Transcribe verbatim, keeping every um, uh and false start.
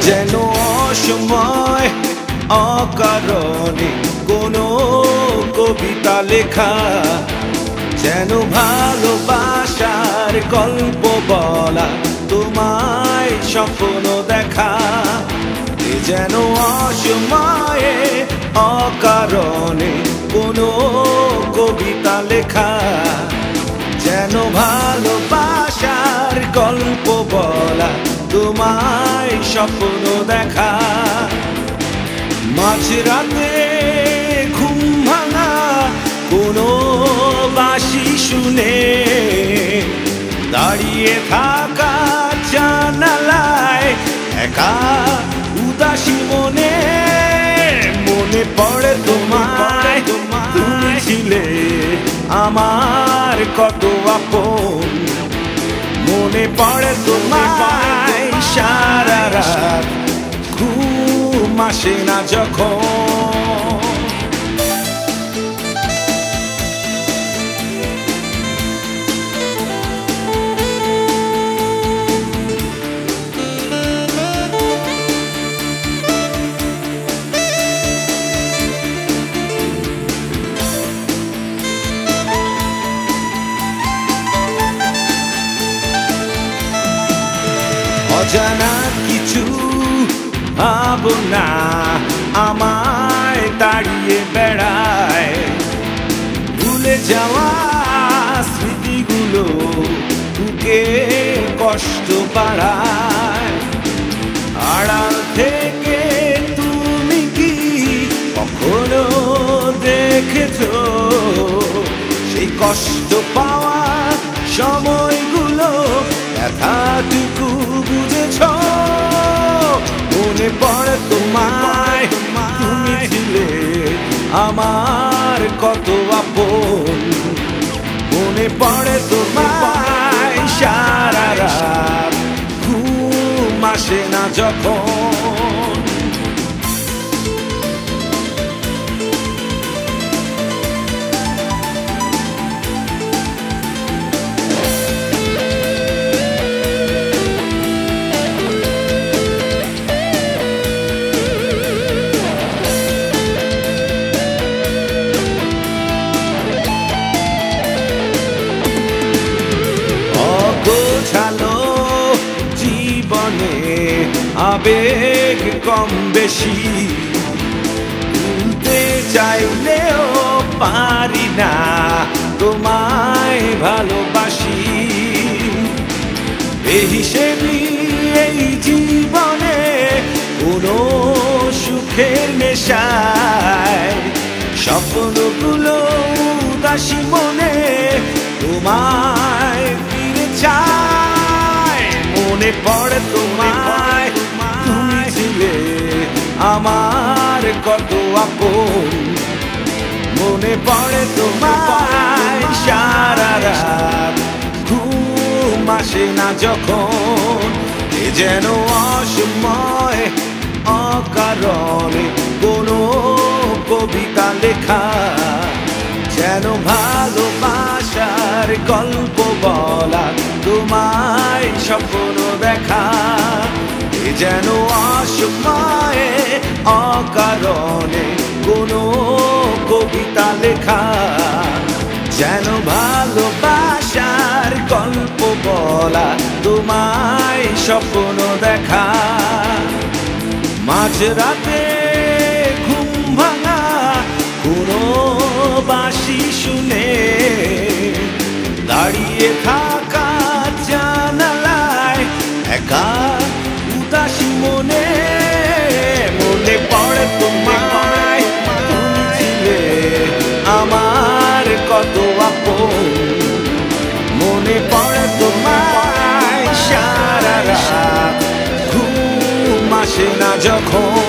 যেন অসময় অকারণে কোনো কবিতা লেখা, যেন ভালোবাসার গল্প বলা, তোমায় স্বপ্ন দেখা। যেন অসময়ে অকারণে কোনো কবিতা লেখা, যেন ভালোবাসার গল্প বলা, তোমায় স্বপ্ন দেখা। মাঝরাতে ঘুম ভাঙা কোনো বাঁশি শুনে, দাঁড়িয়ে থাকা জানালায় একা উদাসী মনে, মনে পড়ে তোমায়, তুমি ছিলে আমার কত আপন। মনে পড়ে তোমায় সারা রাত, ঘুম আসে না যখন। অজানা কিছু ভাবনা আমায় তাড়িয়ে বেড়ায়, ভুলে যাওয়া স্মৃতিগুলো বুকে কষ্ট বাড়ায়। আড়াল থেকে তুমি কি কখনো দেখেছো সেই কষ্ট পাওয়া সময়গুলো, ব্যথাটুকু বুঝেছো? মনে পড়ে তোমায়, তুমি ছিলে আমার কত আপন। মনে পড়ে তোমায় সারা রাত, ঘুম আসে না যখন। জীবনে আবেগ কম বেশি, ভুলতে চাইলেও পারি না তোমায় ভালোবাসি। বেহিসেবি এই জীবনে কোনো সুখের নেশায়, স্বপ্নগুলো উদাসী মনে তোমায় ফিরে চায়। মনে পড়ে তোমায়, তুমি ছিলে আমার কত আপন। মনে পড়ে তোমায় সারা রাত, ঘুম আসে না যখন। এ যেন অসময় অকারণে কোনো কবিতা লেখা, যেন ভালোবাসার গল্প বলা, তোমায় স্বপ্ন দেখা। এ যেন অসময়ে অকারণে কোনো কবিতা লেখা, যেন ভালোবাসার গল্প বলা, তোমায় স্বপ্ন দেখা। মাঝরাতে ঘুম ভাঙা কোনো বাঁশি শুনে, দাঁড়িয়ে থাকা জানালায় একা উদাসী মনে, মনে পড়ে তোমায়, তুমি ছিলে আমার কত আপন। মনে পড়ে তোমায় সারা রাত, ঘুম আসে না যখন।